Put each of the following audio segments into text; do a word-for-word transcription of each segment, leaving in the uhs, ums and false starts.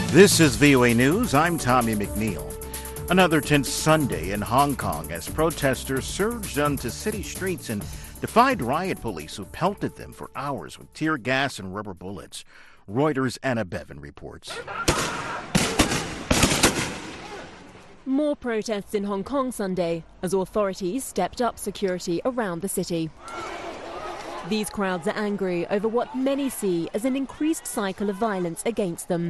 This is V O A News. I'm Tommy McNeil. Another tense Sunday in Hong Kong as protesters surged onto city streets and defied riot police who pelted them for hours with tear gas and rubber bullets. Reuters' Anna Bevan reports. More protests in Hong Kong Sunday as authorities stepped up security around the city. These crowds are angry over what many see as an increased cycle of violence against them.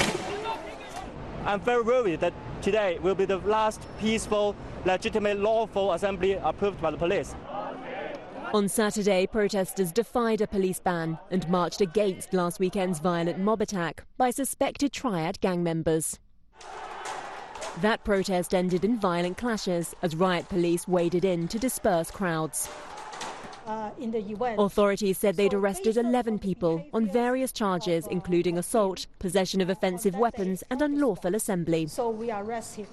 I'm very worried that today will be the last peaceful, legitimate, lawful assembly approved by the police. On Saturday, protesters defied a police ban and marched against last weekend's violent mob attack by suspected Triad gang members. That protest ended in violent clashes as riot police waded in to disperse crowds. Uh, in the U S. Authorities said they'd arrested eleven people on various charges, including assault, possession of offensive weapons, and unlawful assembly. So we arrest him.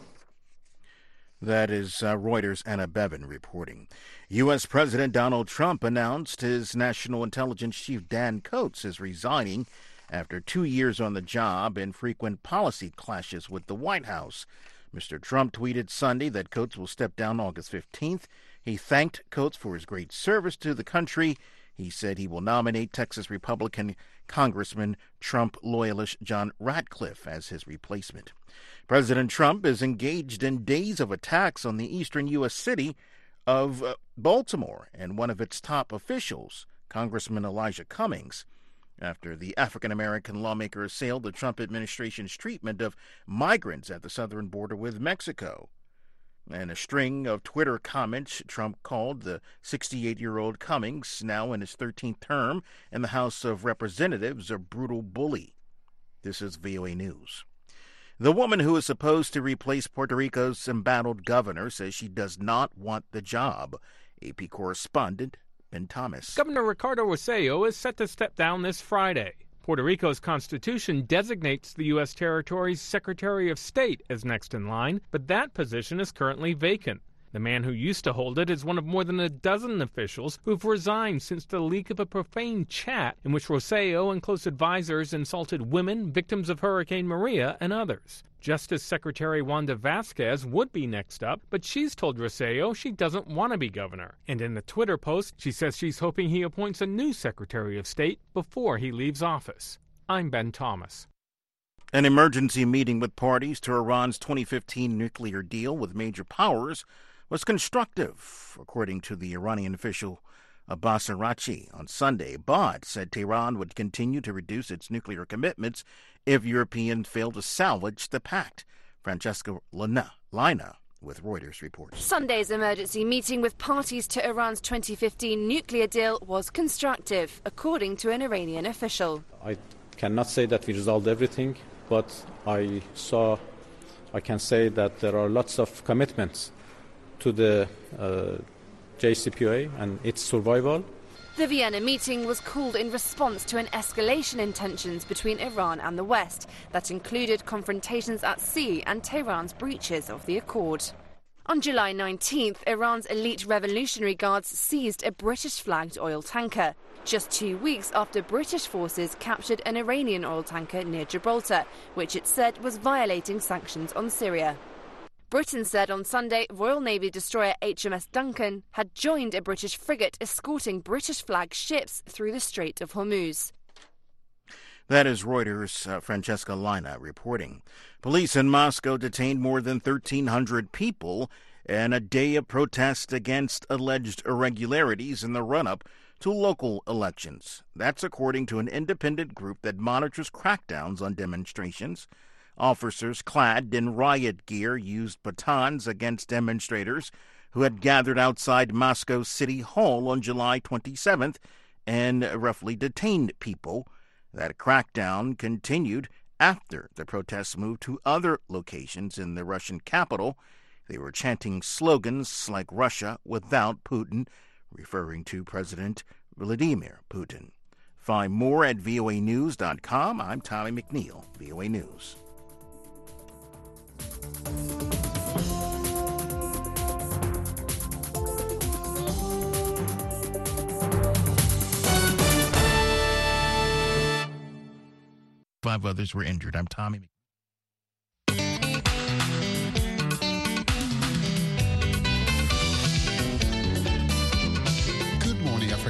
That is uh, Reuters' Anna Bevan reporting. U S. President Donald Trump announced his National Intelligence Chief Dan Coats is resigning after two years on the job and frequent policy clashes with the White House. Mister Trump tweeted Sunday that Coats will step down August fifteenth. He thanked Coats for his great service to the country. He said he will nominate Texas Republican Congressman Trump loyalist John Ratcliffe as his replacement. President Trump is engaged in days of attacks on the eastern U S city of uh, Baltimore and one of its top officials, Congressman Elijah Cummings, after the African-American lawmaker assailed the Trump administration's treatment of migrants at the southern border with Mexico. And a string of Twitter comments, Trump called the sixty-eight-year-old Cummings, now in his thirteenth term in the House of Representatives, a brutal bully. This is V O A News. The woman who is supposed to replace Puerto Rico's embattled governor says she does not want the job. A P correspondent Ben Thomas. Governor Ricardo Rossello is set to step down this Friday. Puerto Rico's constitution designates the U S territory's Secretary of State as next in line, but that position is currently vacant. The man who used to hold it is one of more than a dozen officials who've resigned since the leak of a profane chat in which Rossello and close advisors insulted women, victims of Hurricane Maria, and others. Justice Secretary Wanda Vasquez would be next up, but she's told Rossello she doesn't want to be governor. And in the Twitter post, she says she's hoping he appoints a new Secretary of State before he leaves office. I'm Ben Thomas. An emergency meeting with parties to Iran's twenty fifteen nuclear deal with major powers was constructive, according to the Iranian official Abbas Araghchi on Sunday, but said Tehran would continue to reduce its nuclear commitments if Europeans fail to salvage the pact. Francesca Lina, Lina with Reuters reports. Sunday's emergency meeting with parties to Iran's twenty fifteen nuclear deal was constructive, according to an Iranian official. I cannot say that we resolved everything, but I saw, I can say that there are lots of commitments to the uh, J C P O A and its survival. The Vienna meeting was called in response to an escalation in tensions between Iran and the West that included confrontations at sea and Tehran's breaches of the accord. On July nineteenth, Iran's elite Revolutionary Guards seized a British-flagged oil tanker, just two weeks after British forces captured an Iranian oil tanker near Gibraltar, which it said was violating sanctions on Syria. Britain said on Sunday Royal Navy destroyer H M S Duncan had joined a British frigate escorting British-flagged ships through the Strait of Hormuz. That is Reuters' uh, Francesca Lina reporting. Police in Moscow detained more than thirteen hundred people in a day of protest against alleged irregularities in the run-up to local elections. That's according to an independent group that monitors crackdowns on demonstrations. Officers clad in riot gear used batons against demonstrators who had gathered outside Moscow City Hall on July twenty-seventh and roughly detained people. That crackdown continued after the protests moved to other locations in the Russian capital. They were chanting slogans like Russia without Putin, referring to President Vladimir Putin. Find more at V O A news dot com. I'm Tommy McNeil, V O A News. Five others were injured. I'm Tommy McNeil.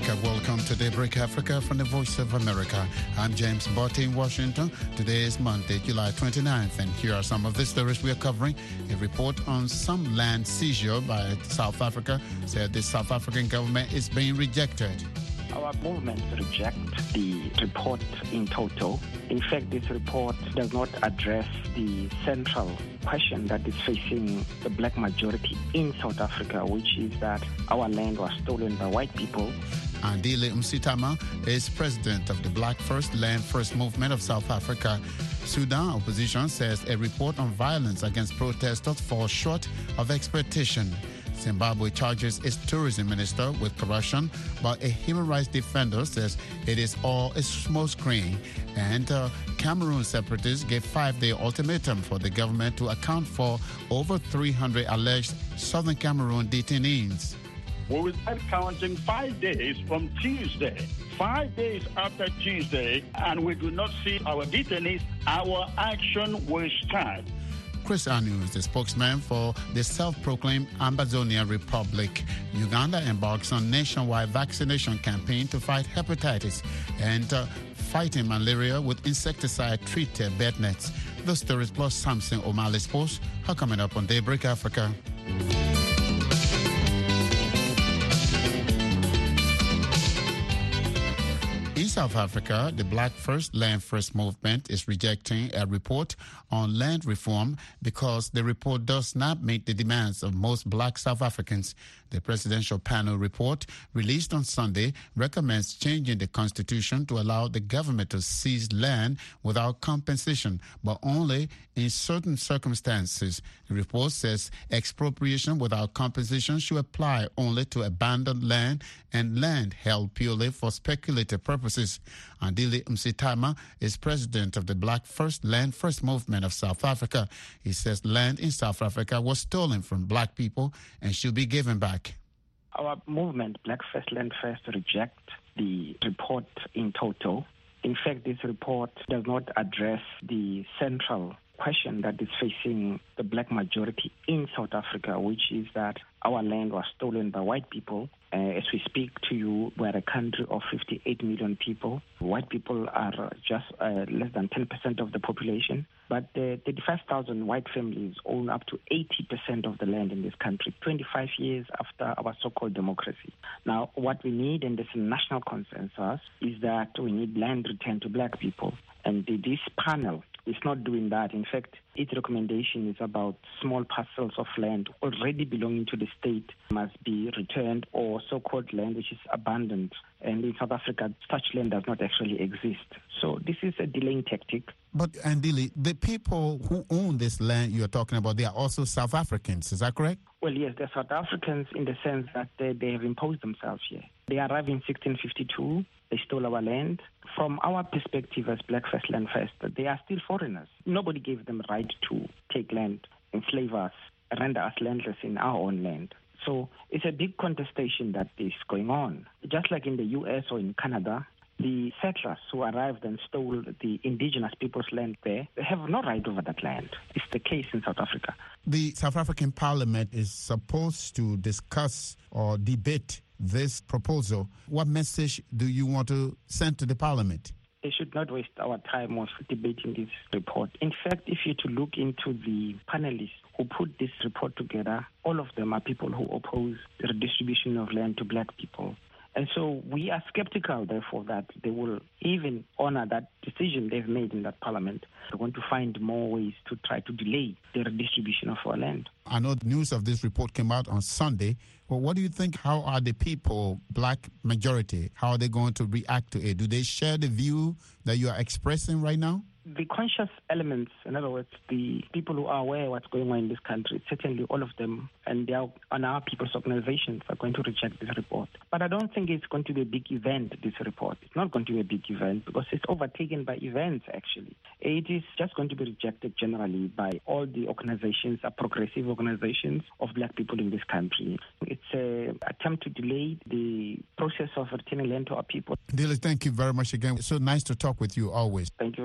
Africa. Welcome to Daybreak Africa from the Voice of America. I'm James Botte in Washington. Today is Monday, July twenty-ninth, and here are some of the stories we are covering. A report on some land seizure by South Africa said the South African government is being rejected. Our movement rejects the report in total. In fact, this report does not address the central question that is facing the black majority in South Africa, which is that our land was stolen by white people. Andile Msitama is president of the Black First Land First movement of South Africa. Sudan opposition says a report on violence against protesters falls short of expectation. Zimbabwe charges its tourism minister with corruption, but a human rights defender says it is all a smokescreen. And uh, Cameroon separatists gave five-day ultimatum for the government to account for over three hundred alleged southern Cameroon detainees. We will start counting five days from Tuesday. Five days after Tuesday, and we do not see our detainees, our action will start. Chris Anu is the spokesman for the self-proclaimed Ambazonia Republic. Uganda embarks on nationwide vaccination campaign to fight hepatitis and uh, fighting malaria with insecticide-treated bed nets. Those stories plus Samson O'Malley Sports are coming up on Daybreak Africa. In South Africa, the Black First Land First movement is rejecting a report on land reform because the report does not meet the demands of most black South Africans. The presidential panel report released on Sunday recommends changing the constitution to allow the government to seize land without compensation, but only in certain circumstances. The report says expropriation without compensation should apply only to abandoned land and land held purely for speculative purposes. Andile Msitama is president of the Black First Land First movement of South Africa. He says land in South Africa was stolen from black people and should be given back. Our movement, Black First Land First, rejects the report in total. In fact, this report does not address the central question that is facing the black majority in South Africa, which is that our land was stolen by white people. Uh, as we speak to you, we're a country of fifty-eight million people. White people are just uh, less than ten percent of the population, but uh, thirty-five thousand white families own up to eighty percent of the land in this country, twenty-five years after our so-called democracy. Now, what we need, and this national consensus, is that we need land returned to black people. And this panel is not doing that. In fact, its recommendation is about small parcels of land already belonging to the state must be returned, or so-called land which is abandoned. And in South Africa, such land does not actually exist. So this is a delaying tactic. But, Andile, the people who own this land you're talking about, they are also South Africans. Is that correct? Well, yes, they're South Africans in the sense that they, they have imposed themselves here. They arrived in sixteen fifty-two. They stole our land. From our perspective as Black First Land First, they are still foreigners. Nobody gave them right to take land, enslave us, render us landless in our own land. So it's a big contestation that is going on. Just like in the U S or in Canada, the settlers who arrived and stole the indigenous people's land there, they have no right over that land. It's the case in South Africa. The South African Parliament is supposed to discuss or debate this proposal. What message do you want to send to the Parliament? They should not waste our time of debating this report. In fact, if you to look into the panelists who put this report together, all of them are people who oppose the redistribution of land to black people. And so we are skeptical, therefore, that they will even honor that decision they've made in that parliament. They want to find more ways to try to delay the redistribution of our land. I know the news of this report came out on Sunday. Well, what do you think? How are the people, black majority, how are they going to react to it? Do they share the view that you are expressing right now? The conscious elements, in other words, the people who are aware of what's going on in this country, certainly all of them, and they are on our people's organizations are going to reject this report. But I don't think it's going to be a big event, this report. It's not going to be a big event because it's overtaken by events, actually. It is just going to be rejected generally by all the organizations, uh, progressive organizations of black people in this country. It's an attempt to delay the process of returning land to our people. Andile, thank you very much again. It's so nice to talk with you always. Thank you very much.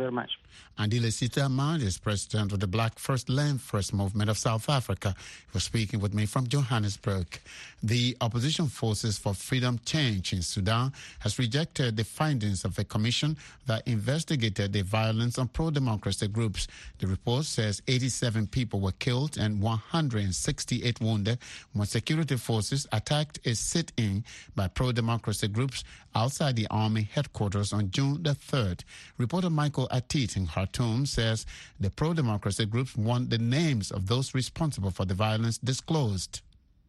Andile Sitaman is president of the Black First Land First movement of South Africa. He was speaking with me from Johannesburg. The opposition forces for freedom change in Sudan has rejected the findings of a commission that investigated the violence on pro-democracy groups. The report says eighty-seven people were killed and one hundred sixty-eight wounded when security forces attacked a sit-in by pro-democracy groups outside the army headquarters on June the third. Reporter Michael Atit in Khartoum says the pro-democracy groups want the names of those responsible for the violence disclosed.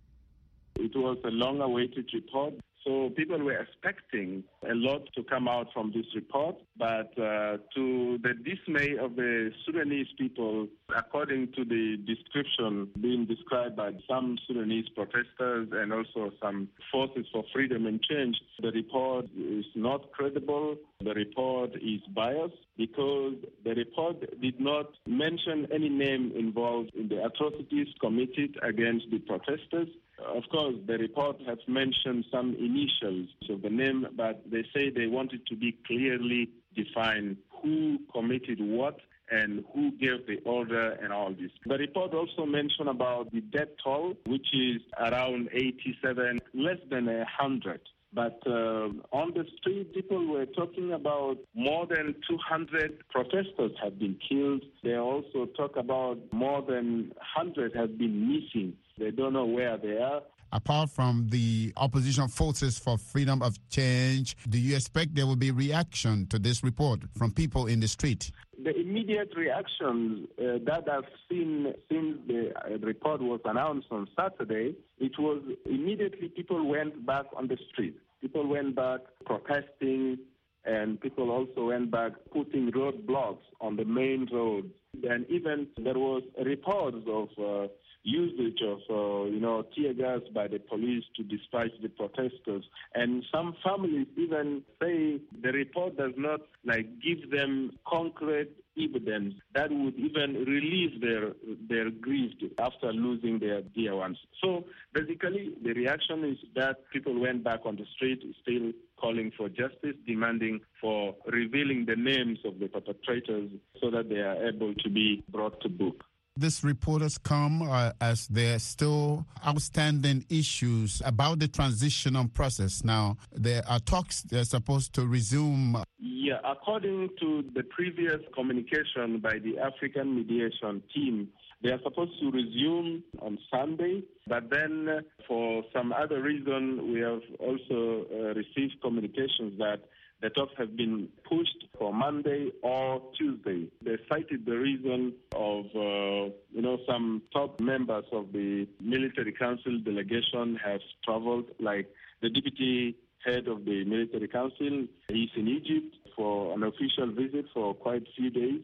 It was a long-awaited report, so people were expecting a lot to come out from this report, but uh, to the dismay of the Sudanese people, according to the description being described by some Sudanese protesters and also some forces for freedom and change, the report is not credible. The report is biased because the report did not mention any name involved in the atrocities committed against the protesters. Of course, the report has mentioned some initials of the name, but they say they wanted to be clearly defined who committed what and who gave the order and all this. The report also mentioned about the death toll, which is around eighty-seven, less than one hundred. But uh, on the street, people were talking about more than two hundred protesters have been killed. They also talk about more than one hundred have been missing. They don't know where they are. Apart from the opposition forces for freedom of change, do you expect there will be reaction to this report from people in the street? The immediate reaction uh, that I've seen since the uh, report was announced on Saturday, it was immediately people went back on the street. People went back protesting, and people also went back putting roadblocks on the main roads. And even there was reports of uh, usage of, uh, you know, tear gas by the police to disperse the protesters. And some families even say the report does not, like, give them concrete evidence that would even relieve their their grief after losing their dear ones. So basically, the reaction is that people went back on the street, still calling for justice, demanding for revealing the names of the perpetrators so that they are able to be brought to book. This report has come uh, as there are still outstanding issues about the transitional process. Now, there are talks that are supposed to resume. Yeah, according to the previous communication by the African mediation team, they are supposed to resume on Sunday, but then uh, for some other reason, we have also uh, received communications that the talks have been pushed for Monday or Tuesday. They cited the reason of, uh, you know, some top members of the military council delegation have traveled, like the deputy head of the military council. He's in Egypt for an official visit for quite a few days.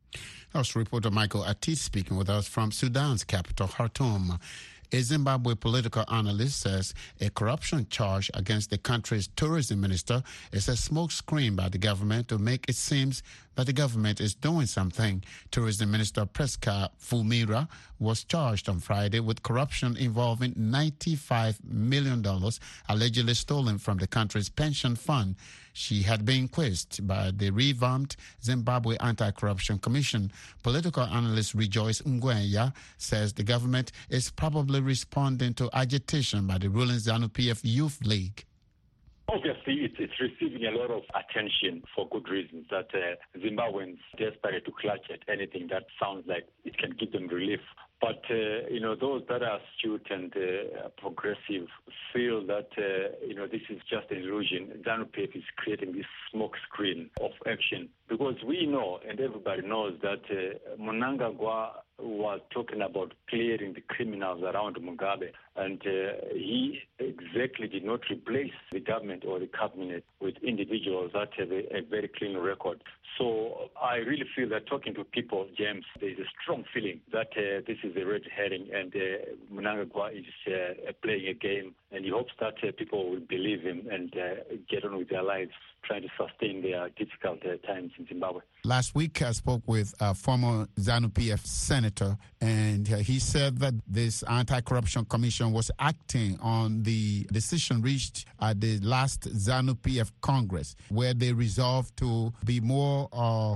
House reporter Michael Atit speaking with us from Sudan's capital, Khartoum. A Zimbabwe political analyst says a corruption charge against the country's tourism minister is a smokescreen by the government to make it seem that the government is doing something. Tourism Minister Priska Fumira was charged on Friday with corruption involving ninety-five million dollars allegedly stolen from the country's pension fund. She had been quizzed by the revamped Zimbabwe Anti-Corruption Commission. Political analyst Rejoice Ngwenya says the government is probably responding to agitation by the ruling ZANU-P F Youth League. Obviously, it's, it's receiving a lot of attention for good reasons, that uh, Zimbabweans desperate to clutch at anything that sounds like it can give them relief. But, uh, you know, those that are astute and uh, progressive feel that, uh, you know, this is just an illusion. ZANU-P F is creating this smoke screen of action. Because we know, and everybody knows, that uh, Mnangagwa was talking about clearing the criminals around Mugabe, and uh, he exactly did not replace the government or the cabinet with individuals that have a, a very clean record. So I really feel that talking to people, James, there is a strong feeling that uh, this is a red herring, and uh, Mnangagwa is uh, playing a game, and he hopes that uh, people will believe him and uh, get on with their lives, trying to sustain their difficult uh, times in Zimbabwe. Last week, I spoke with a former ZANU-P F senator, and uh, he said that this anti-corruption commission was acting on the decision reached at the last ZANU-P F Congress, where they resolved to be more uh,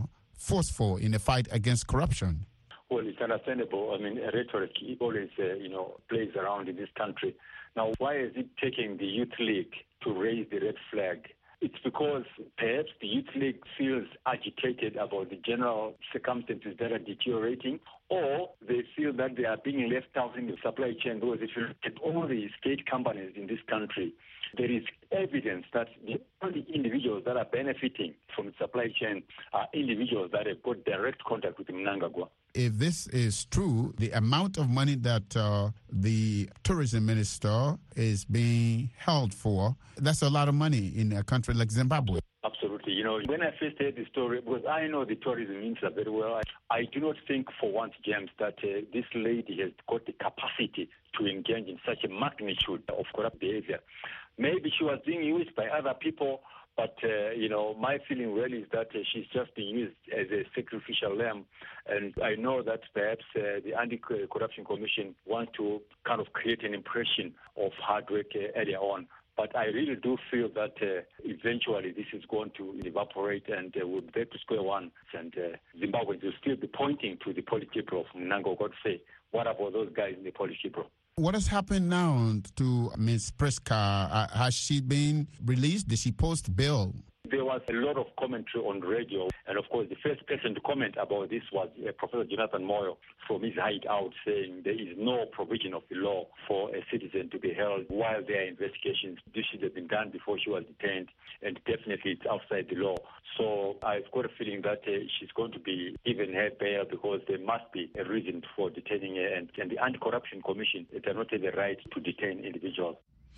forceful in the fight against corruption. Well, it's understandable. I mean, rhetoric always, uh, you know, plays around in this country. Now, why is it taking the Youth League to raise the red flag? It's because perhaps the Youth League feels agitated about the general circumstances that are deteriorating, or they feel that they are being left out in the supply chain. Because if you look at all the state companies in this country, there is evidence that the only individuals that are benefiting from the supply chain are individuals that have got direct contact with Mnangagwa. If this is true, the amount of money that uh, the tourism minister is being held for, that's a lot of money in a country like Zimbabwe. Absolutely. You know, when I first heard the story, because I know the tourism minister very well, I, I do not think for once, James, that uh, this lady has got the capacity to engage in such a magnitude of corrupt behavior. Maybe she was being used by other people, but, uh, you know, my feeling really is that uh, she's just being used as a sacrificial lamb. And I know that perhaps uh, the Anti-Corruption Commission wants to kind of create an impression of hard work uh, earlier on. But I really do feel that uh, eventually this is going to evaporate and uh, we'll be back to square one. And uh, Zimbabweans will still be pointing to the Politburo of Mnangagwa to say, what about those guys in the Politburo? What has happened now to Miz Priska? Uh, has she been released? Did she post bail? There was a lot of commentary on radio, and of course the first person to comment about this was uh, Professor Jonathan Moyo from his hideout, saying there is no provision of the law for a citizen to be held while there are investigations. This should have been done before she was detained, and definitely it's outside the law. So I've got a feeling that uh, she's going to be given her bail because there must be a reason for detaining her, and, and the Anti-Corruption Commission does not have the right to detain individuals.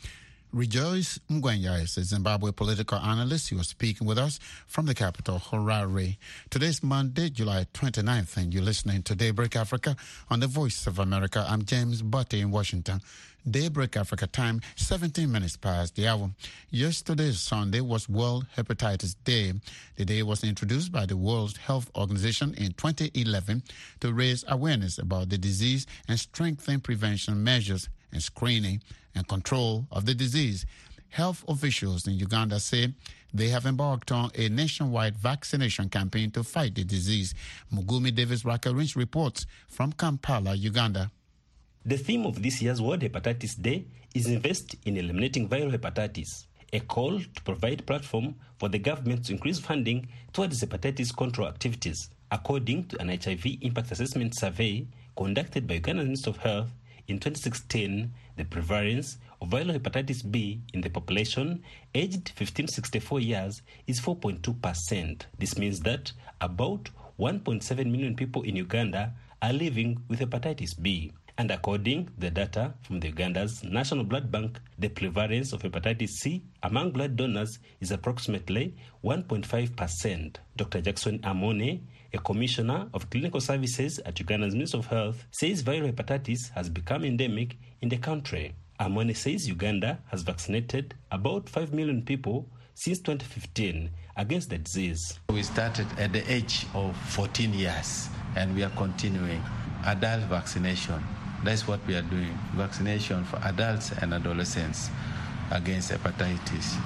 Rejoice Mgwenya is a Zimbabwe political analyst. He was speaking with us from the capital, Harare. Today's Monday, July twenty-ninth, and you're listening to Daybreak Africa on the Voice of America. I'm James Butte in Washington. Daybreak Africa time, seventeen minutes past the hour. Yesterday, Sunday, was World Hepatitis Day. The day was introduced by the World Health Organization in twenty eleven to raise awareness about the disease and strengthen prevention measures and screening and control of the disease. Health officials in Uganda say they have embarked on a nationwide vaccination campaign to fight the disease. Mugumi Davis Rakarinch reports from Kampala, Uganda. The theme of this year's World Hepatitis Day is Invest in Eliminating Viral Hepatitis, a call to provide platform for the government to increase funding towards hepatitis control activities. According to an H I V impact assessment survey conducted by Uganda's Ministry of Health, in twenty sixteen, the prevalence of viral hepatitis B in the population aged fifteen to sixty-four years is four point two percent. This means that about one point seven million people in Uganda are living with hepatitis B. And according to the data from the Uganda's National Blood Bank, the prevalence of hepatitis C among blood donors is approximately one point five percent. Doctor Jackson Amone, a commissioner of clinical services at Uganda's Ministry of Health, says viral hepatitis has become endemic in the country. Amone says Uganda has vaccinated about five million people since twenty fifteen against the disease. We started at the age of fourteen years and we are continuing adult vaccination. That's what we are doing, vaccination for adults and adolescents against hepatitis.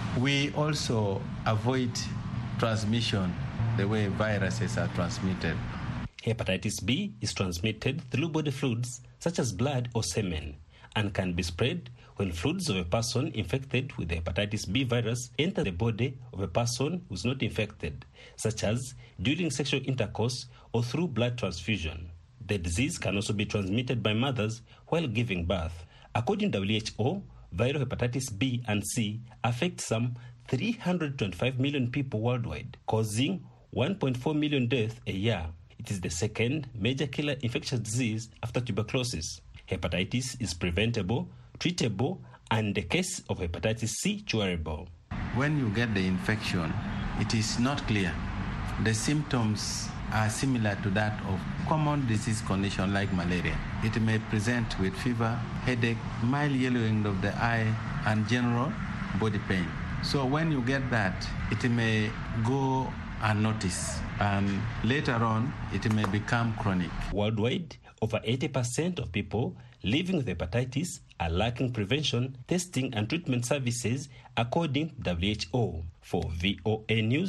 We also avoid transmission the way viruses are transmitted. Hepatitis B is transmitted through body fluids such as blood or semen and can be spread when fluids of a person infected with the hepatitis B virus enter the body of a person who is not infected, such as during sexual intercourse or through blood transfusion. The disease can also be transmitted by mothers while giving birth. According to W H O, viral hepatitis B and C affect some three hundred twenty-five million people worldwide, causing one point four million deaths a year. It is the second major killer infectious disease after tuberculosis. Hepatitis is preventable, treatable, and the case of hepatitis C curable. When you get the infection, it is not clear. The symptoms are similar to that of common disease condition like malaria. It may present with fever, headache, mild yellowing of the eye, and general body pain. So when you get that, it may go unnoticed, and later on, it may become chronic. Worldwide, over eighty percent of people living with hepatitis are lacking prevention, testing, and treatment services, according to W H O. For V O A News,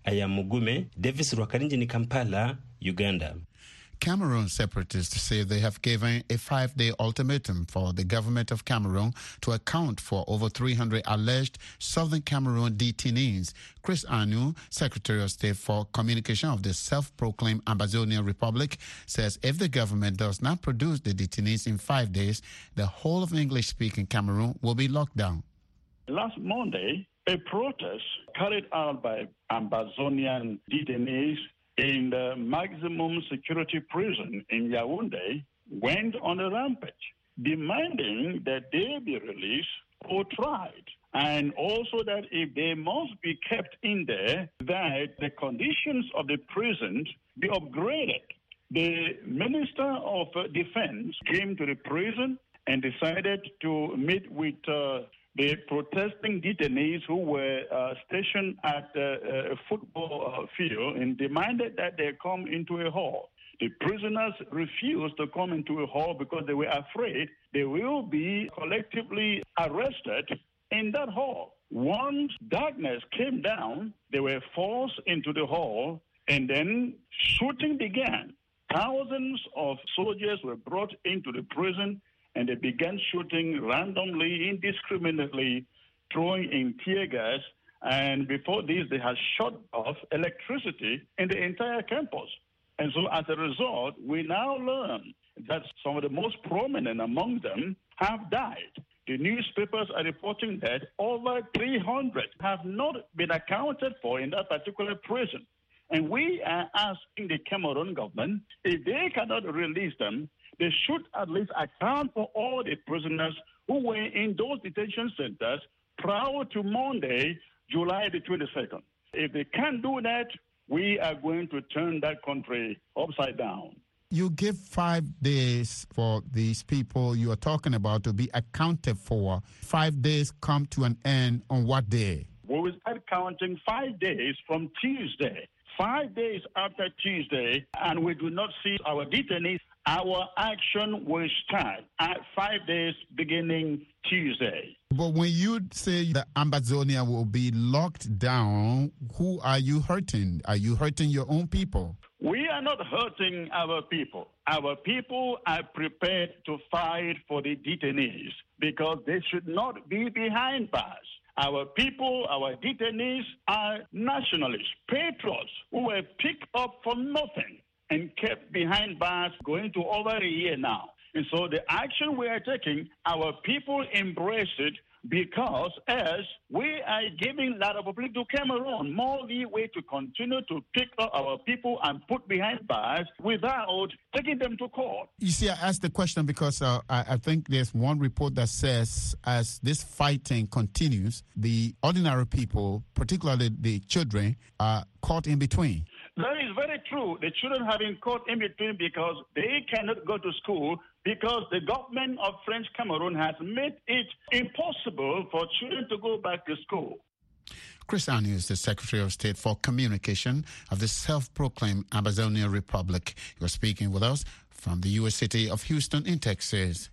I am Mugume. Davis Rwakarinjini, Kampala, Uganda. Cameroon separatists say they have given a five-day ultimatum for the government of Cameroon to account for over three hundred alleged southern Cameroon detainees. Chris Anu, Secretary of State for Communication of the self-proclaimed Ambazonia Republic, says if the government does not produce the detainees in five days, the whole of English-speaking Cameroon will be locked down. Last Monday, a protest carried out by Ambazonian detainees in the maximum security prison in Yaoundé went on a rampage, demanding that they be released or tried, and also that if they must be kept in there, that the conditions of the prison be upgraded. The Minister of Defense came to the prison and decided to meet with uh, the protesting detainees who were uh, stationed at uh, a football uh, field and demanded that they come into a hall. The prisoners refused to come into a hall because they were afraid they will be collectively arrested in that hall. Once darkness came down, they were forced into the hall, and then shooting began. Thousands of soldiers were brought into the prison, and they began shooting randomly, indiscriminately, throwing in tear gas. And before this, they had shut off electricity in the entire campus. And so as a result, we now learn that some of the most prominent among them have died. The newspapers are reporting that over three hundred have not been accounted for in that particular prison. And we are asking the Cameroon government, if they cannot release them, they should at least account for all the prisoners who were in those detention centers prior to Monday, July the twenty-second. If they can't do that, we are going to turn that country upside down. You give five days for these people you are talking about to be accounted for. Five days come to an end on what day? We will start counting five days from Tuesday. Five days after Tuesday, and we do not see our detainees, our action will start at five days beginning Tuesday. But when you say the Ambazonia will be locked down, who are you hurting? Are you hurting your own people? We are not hurting our people. Our people are prepared to fight for the detainees because they should not be behind bars. Our people, our detainees are nationalists, patriots who were picked up for nothing and kept behind bars going to over a year now. And so the action we are taking, our people embrace it because as we are giving La République du Cameroon more leeway to continue to pick up our people and put behind bars without taking them to court. You see, I asked the question because uh, I, I think there's one report that says as this fighting continues, the ordinary people, particularly the children, are caught in between. That is very true. The children have been caught in between because they cannot go to school because the government of French Cameroon has made it impossible for children to go back to school. Chris Anu is the Secretary of State for Communication of the self-proclaimed Ambazonia Republic. You're speaking with us from the U S city of Houston in Texas.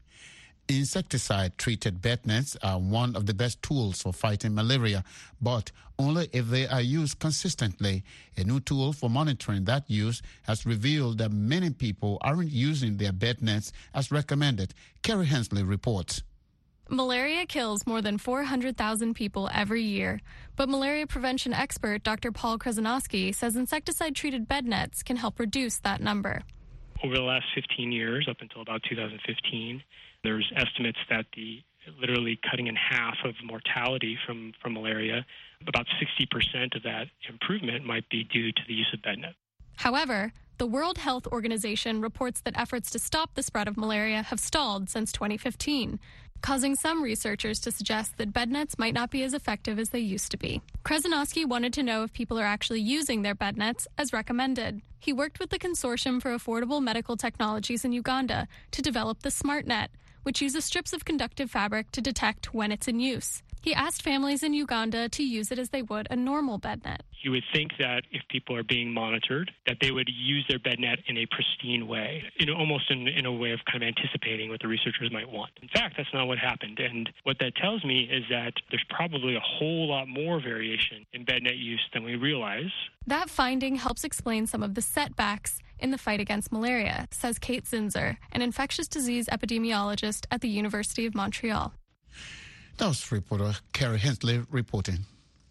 Insecticide-treated bed nets are one of the best tools for fighting malaria, but only if they are used consistently. A new tool for monitoring that use has revealed that many people aren't using their bed nets as recommended. Kerry Hensley reports. Malaria kills more than four hundred thousand people every year, but malaria prevention expert Doctor Paul Krasnoski says insecticide-treated bed nets can help reduce that number. Over the last fifteen years, up until about two thousand fifteen, there's estimates that the literally cutting in half of mortality from, from malaria, about sixty percent of that improvement might be due to the use of bed nets. However, the World Health Organization reports that efforts to stop the spread of malaria have stalled since twenty fifteen, causing some researchers to suggest that bed nets might not be as effective as they used to be. Krasnoski wanted to know if people are actually using their bed nets as recommended. He worked with the Consortium for Affordable Medical Technologies in Uganda to develop the SmartNet, which uses strips of conductive fabric to detect when it's in use. He asked families in Uganda to use it as they would a normal BedNet. You would think that if people are being monitored, that they would use their BedNet in a pristine way, you know, almost in, in a way of kind of anticipating what the researchers might want. In fact, that's not what happened. And what that tells me is that there's probably a whole lot more variation in BedNet use than we realize. That finding helps explain some of the setbacks in the fight against malaria, says Kate Zinzer, an infectious disease epidemiologist at the University of Montreal. That was reporter Kerry Hensley reporting.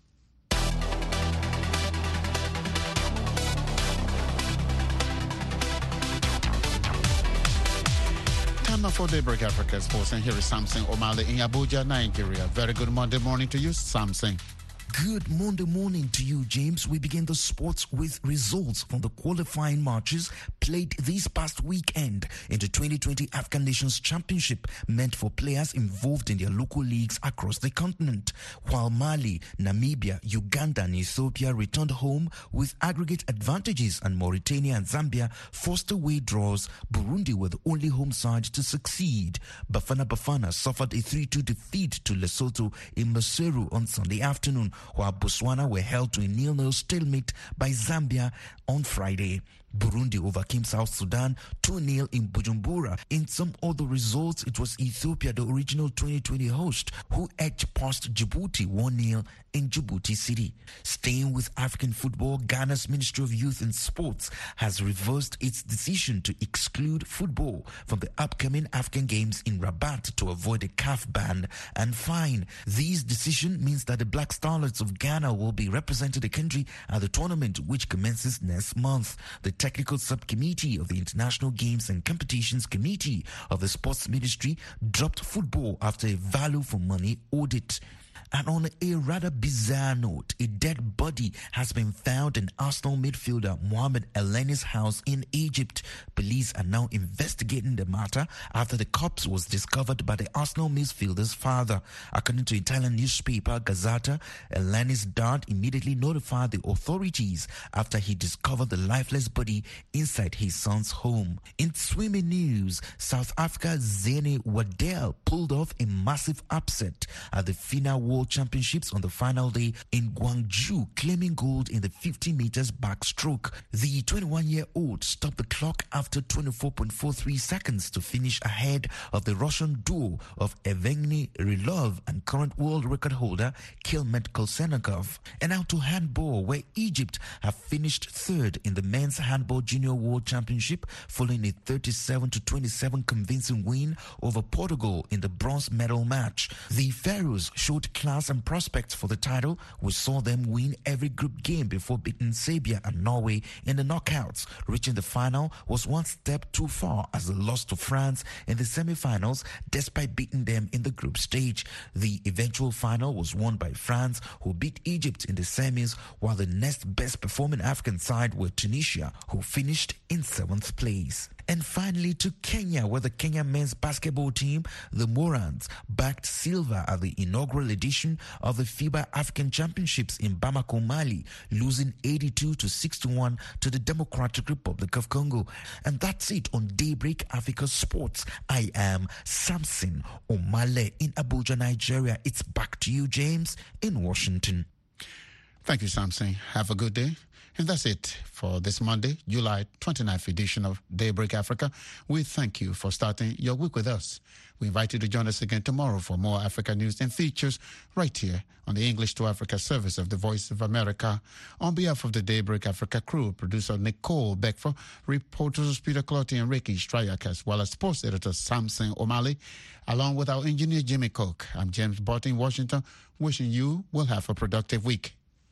Time now for Daybreak Africa Sports, and here is Samson O'Malley in Abuja, Nigeria. Very good Monday morning to you, Samson. Good Monday morning to you, James. We begin the sports with results from the qualifying matches played this past weekend in the twenty twenty African Nations Championship, meant for players involved in their local leagues across the continent. While Mali, Namibia, Uganda and Ethiopia returned home with aggregate advantages, and Mauritania and Zambia forced away draws, Burundi were the only home side to succeed. Bafana Bafana suffered a three two defeat to Lesotho in Maseru on Sunday afternoon, while Botswana were held to a nil nil stalemate by Zambia on Friday. Burundi overcame South Sudan two nil in Bujumbura. In some other results, it was Ethiopia, the original twenty twenty host, who edged past Djibouti one nil in Djibouti City. Staying with African football, Ghana's Ministry of Youth and Sports has reversed its decision to exclude football from the upcoming African Games in Rabat to avoid a C A F ban and fine. This decision means that the Black Starlets of Ghana will be representing the country at the tournament, which commences next month. The Technical Subcommittee of the International Games and Competitions Committee of the Sports Ministry dropped football after a value for money audit. And on a rather bizarre note, a dead body has been found in Arsenal midfielder Mohamed Elneny's house in Egypt. Police are now investigating the matter after the corpse was discovered by the Arsenal midfielder's father. According to Italian newspaper Gazzetta, Elneny's dad immediately notified the authorities after he discovered the lifeless body inside his son's home. In swimming news, South Africa's Zane Waddell pulled off a massive upset at the FINA World Championships on the final day in Gwangju, claiming gold in the fifty meters backstroke. The twenty-one-year-old stopped the clock after twenty-four point four three seconds to finish ahead of the Russian duo of Evgeny Rylov and current world record holder Kilmet Kolsennikov. And now to handball, where Egypt have finished third in the men's handball junior world championship following a thirty-seven to twenty-seven convincing win over Portugal in the bronze medal match. The Pharaohs showed class and prospects for the title. We saw them win every group game before beating Serbia and Norway in the knockouts. Reaching the final was one step too far as they lost to France in the semi-finals despite beating them in the group stage. The eventual final was won by France, who beat Egypt in the semis, while the next best performing African side were Tunisia, who finished in seventh place. And finally to Kenya, where the Kenya men's basketball team, the Morans, backed silver at the inaugural edition of the FIBA African Championships in Bamako, Mali, losing eighty-two to sixty-one to the Democratic Republic of Congo. And that's it on Daybreak Africa Sports. I am Samson O'Malley in Abuja, Nigeria. It's back to you, James, in Washington. Thank you, Samson. Have a good day. And that's it for this Monday, July twenty-ninth edition of Daybreak Africa. We thank you for starting your week with us. We invite you to join us again tomorrow for more Africa news and features right here on the English to Africa service of the Voice of America. On behalf of the Daybreak Africa crew, producer Nicole Beckford, reporters Peter Clotty and Ricky Stryak, as well as sports editor Samson O'Malley, along with our engineer Jimmy Cook, I'm James Barton in Washington, wishing you will have a productive week.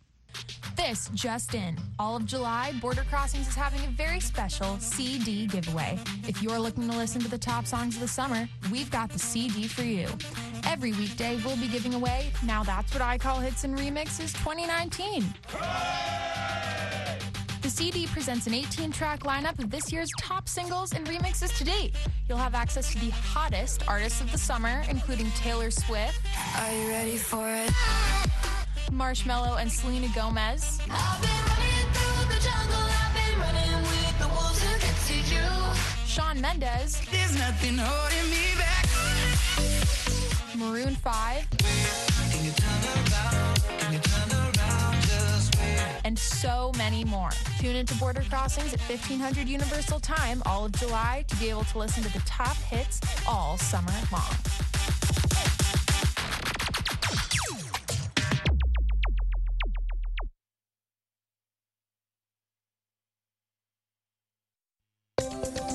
This just in. All of July, Border Crossings is having a very special C D giveaway. If you're looking to listen to the top songs of the summer, we've got the C D for you. Every weekday, we'll be giving away Now That's What I Call Hits and Remixes twenty nineteen. Hooray! The C D presents an eighteen-track lineup of this year's top singles and remixes to date. You'll have access to the hottest artists of the summer, including Taylor Swift. Are you ready for it? Marshmello and Selena Gomez. I've been running through the jungle, I've been running with the wolves who can see you. Shawn Mendes. There's nothing holding me back. Maroon five, and so many more. Tune into Border Crossings at fifteen hundred Universal Time all of July to be able to listen to the top hits all summer long.